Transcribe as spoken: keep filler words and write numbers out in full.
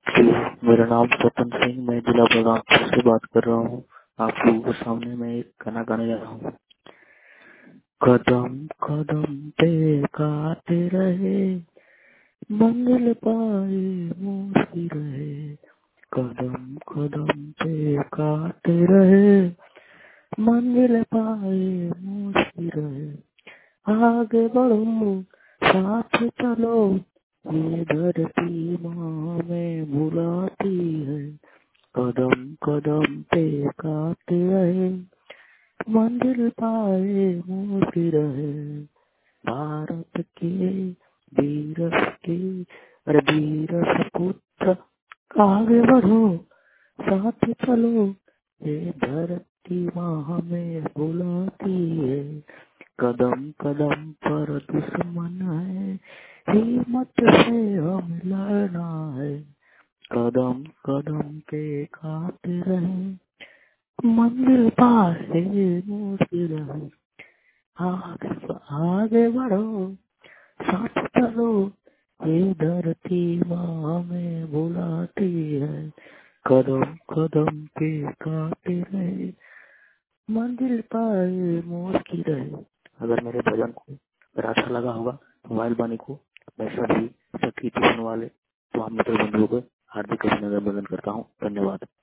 जी, मेरा नाम स्वतंत्र सिंह, मैं जिला बलरामपुर से बात कर रहा हूँ। आप लोगों के सामने मैं एक गाना गाने जा रहा हूँ। कदम कदम पे काटे रहे, मंजिल पाए मोती रहे। कदम कदम पे काटे रहे, मंजिल पाए मोती रहे। आगे बढ़ो, साथ चलो, ये धरती माँ में बुलाती है। कदम कदम पे काटे रहे, मंजिल पाए मोती रहे। भारत के वीर के अरे वीर सपुत्र, आगे बढ़ो, साथ चलो, ये धरती माँ हमें बुलाती है। कदम कदम पर दुश्मन है, हिम्मत से हम लड़ना है। कदम कदम पे काटे रहे, मंजिल पासे मोती रहे। आगे आगे बढ़ो, साथ चलो, ये धरती माँ हमें बुलाती है। कदम कदम पे काटे रहे, मंजिल पाए मोती रहे। अगर मेरे भजन को अगर अच्छा लगा होगा, मोबाइल वाणी को मैं सभी सखी सुनने वाले तमाम मित्र बंधुओं को हार्दिक अभिनंदन करता हूँ। धन्यवाद।